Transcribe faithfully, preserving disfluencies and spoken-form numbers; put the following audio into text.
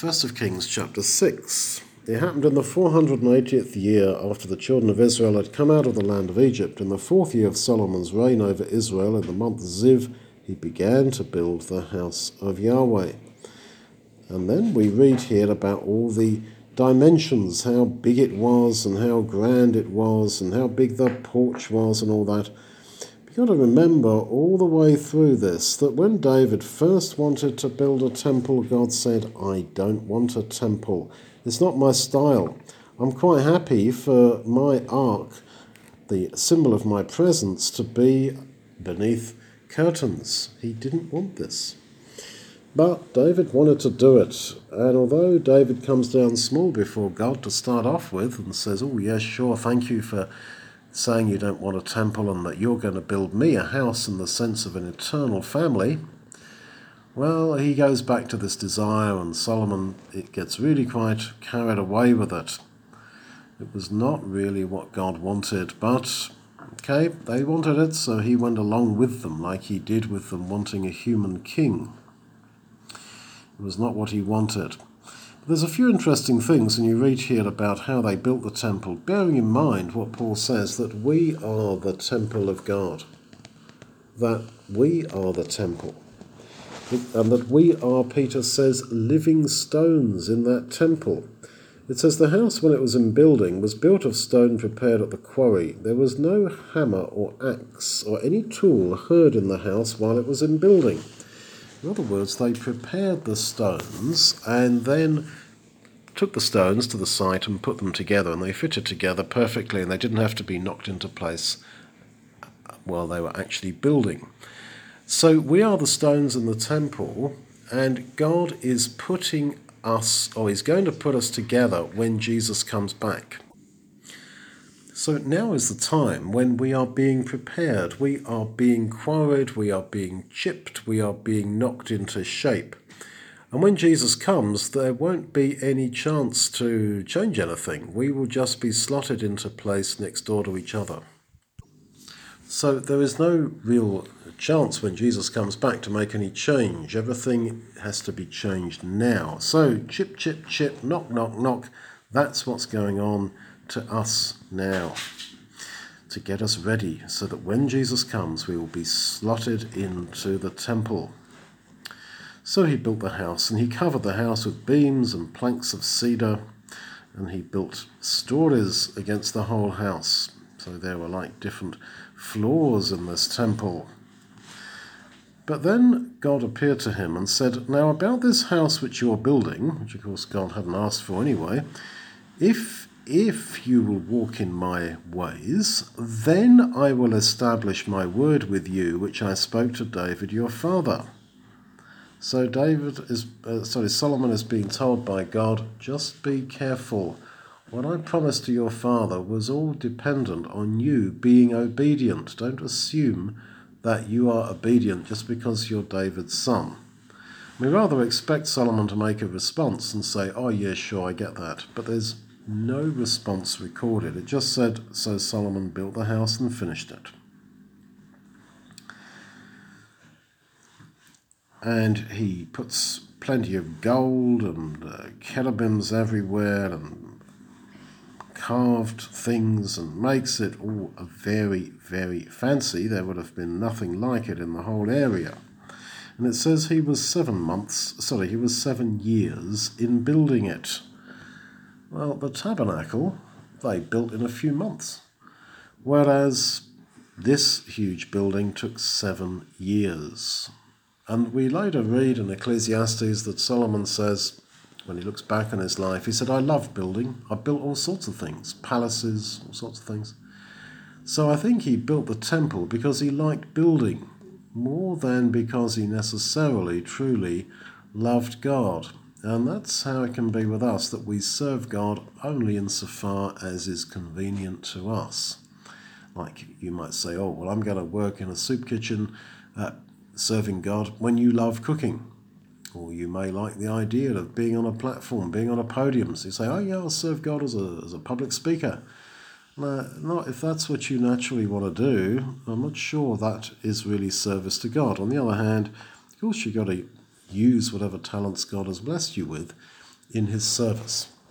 First of Kings chapter six. It happened in the four hundred eightieth year after the children of Israel had come out of the land of Egypt, in the fourth year of Solomon's reign over Israel, in the month Ziv, he began to build the house of Yahweh. And then we read here about all the dimensions, how big it was and how grand it was and how big the porch was and all that. You've got to remember all the way through this that when David first wanted to build a temple, God said, I don't want a temple. It's not my style. I'm quite happy for my ark, the symbol of my presence, to be beneath curtains. He didn't want this. But David wanted to do it. And although David comes down small before God to start off with and says, oh, yes, sure, thank you for saying you don't want a temple and that you're going to build me a house in the sense of an eternal family, well, he goes back to this desire, and Solomon, it gets really quite carried away with it. It was not really what God wanted, but, okay, they wanted it, so he went along with them like he did with them wanting a human king. It was not what he wanted. There's a few interesting things when you read here about how they built the temple, bearing in mind what Paul says, that we are the temple of God, that we are the temple, and that we are, Peter says, living stones in that temple. It says the house, when it was in building, was built of stone prepared at the quarry. There was no hammer or axe or any tool heard in the house while it was in building. In other words, they prepared the stones and then took the stones to the site and put them together, and they fitted together perfectly, and they didn't have to be knocked into place while they were actually building. So we are the stones in the temple, and God is putting us, or he's going to put us together when Jesus comes back. So now is the time when we are being prepared, we are being quarried, we are being chipped, we are being knocked into shape. And when Jesus comes, there won't be any chance to change anything. We will just be slotted into place next door to each other. So there is no real chance when Jesus comes back to make any change. Everything has to be changed now. So chip, chip, chip, knock, knock, knock. That's what's going on to us now, to get us ready so that when Jesus comes, we will be slotted into the temple. So he built the house, and he covered the house with beams and planks of cedar, and he built stories against the whole house. So there were like different floors in this temple. But then God appeared to him and said, now about this house which you're building, which of course God hadn't asked for anyway, if If you will walk in my ways, then I will establish my word with you, which I spoke to David your father. So David is, uh, sorry, Solomon is being told by God, just be careful. What I promised to your father was all dependent on you being obedient. Don't assume that you are obedient just because you're David's son. We rather expect Solomon to make a response and say, oh yeah, sure, I get that. But there's no response recorded. It just said, so Solomon built the house and finished it. And he puts plenty of gold and uh, cherubims everywhere and carved things and makes it all very, very fancy. There would have been nothing like it in the whole area. And it says he was seven months, sorry, he was seven years in building it. Well, the tabernacle, they built in a few months, whereas this huge building took seven years. And we later read in Ecclesiastes that Solomon says, when he looks back on his life, he said, I love building. I built all sorts of things, palaces, all sorts of things. So I think he built the temple because he liked building, more than because he necessarily, truly loved God. And that's how it can be with us, that we serve God only insofar as is convenient to us. Like you might say, oh, well, I'm going to work in a soup kitchen uh, serving God when you love cooking. Or you may like the idea of being on a platform, being on a podium. So you say, oh, yeah, I'll serve God as a, as a public speaker. No, not if that's what you naturally want to do. I'm not sure that is really service to God. On the other hand, of course, you've got to use whatever talents God has blessed you with in his service.